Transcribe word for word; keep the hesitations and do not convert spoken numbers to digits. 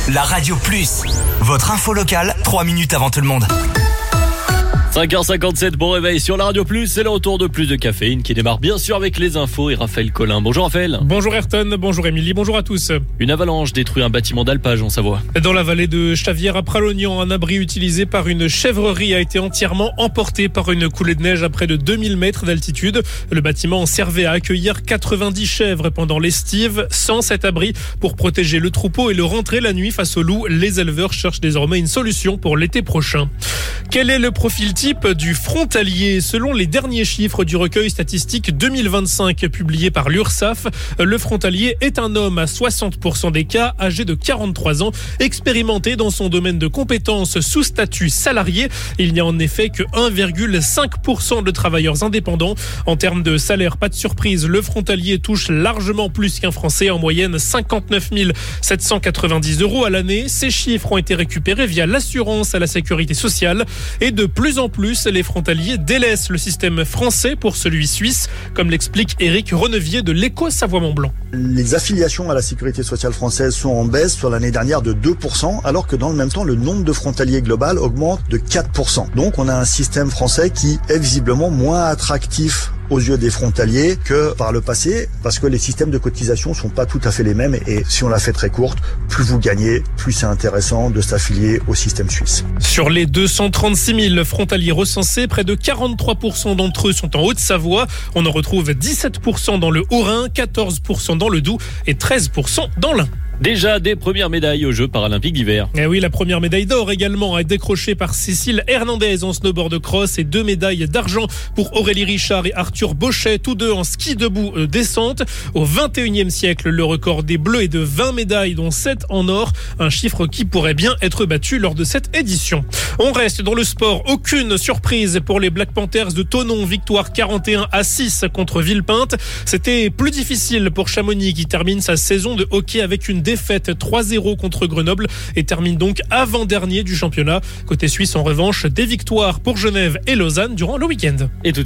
La Radio Plus, votre info locale, trois minutes avant tout le monde. cinq heures cinquante-sept, bon réveil sur la Radio Plus, c'est le retour de Plus de caféine qui démarre bien sûr avec les infos et Raphaël Collin. Bonjour Raphaël. Bonjour Ayrton, bonjour Émilie, bonjour à tous. Une avalanche détruit un bâtiment d'alpage en Savoie. Dans la vallée de Chavière à Pralognan, un abri utilisé par une chèvrerie a été entièrement emporté par une coulée de neige à près de deux mille mètres d'altitude. Le bâtiment servait à accueillir quatre-vingt-dix chèvres pendant l'estive. Sans cet abri, pour protéger le troupeau et le rentrer la nuit face aux loups, les éleveurs cherchent désormais une solution pour l'été prochain. Quel est le profil type du frontalier? Selon les derniers chiffres du recueil statistique deux mille vingt-cinq publié par l'URSSAF, le frontalier est un homme à soixante pour cent des cas, âgé de quarante-trois ans, expérimenté dans son domaine de compétences sous statut salarié. Il n'y a en effet que un virgule cinq pour cent de travailleurs indépendants. En termes de salaire, pas de surprise, le frontalier touche largement plus qu'un Français, en moyenne cinquante-neuf mille sept cent quatre-vingt-dix euros à l'année. Ces chiffres ont été récupérés via l'assurance à la sécurité sociale. Et de plus en plus, les frontaliers délaissent le système français pour celui suisse, comme l'explique Éric Renevier de l'Écho Savoie-Mont-Blanc. Les affiliations à la sécurité sociale française sont en baisse sur l'année dernière de deux pour cent, alors que dans le même temps, le nombre de frontaliers global augmente de quatre pour cent. Donc on a un système français qui est visiblement moins attractif aux yeux des frontaliers que par le passé, parce que les systèmes de cotisation sont pas tout à fait les mêmes, et si on la fait très courte, plus vous gagnez, plus c'est intéressant de s'affilier au système suisse. Sur les deux cent trente-six mille frontaliers recensés, près de quarante-trois pour cent d'entre eux sont en Haute-Savoie. On en retrouve dix-sept pour cent dans le Haut-Rhin, quatorze pour cent dans le Doubs et treize pour cent dans l'Ain. Déjà des premières médailles aux Jeux paralympiques d'hiver. Et oui, la première médaille d'or également a été décrochée par Cécile Hernandez en snowboard cross et deux médailles d'argent pour Aurélie Richard et Arthur Bochet, tous deux en ski debout euh, descente. Au vingt et unième siècle, le record des Bleus est de vingt médailles, dont sept en or, un chiffre qui pourrait bien être battu lors de cette édition. On reste dans le sport, aucune surprise pour les Black Panthers de Thonon, victoire quarante et un à six contre Villepinte. C'était plus difficile pour Chamonix qui termine sa saison de hockey avec une défaite trois zéro contre Grenoble et termine donc avant-dernier du championnat. Côté suisse, en revanche, des victoires pour Genève et Lausanne durant le week-end. Et tout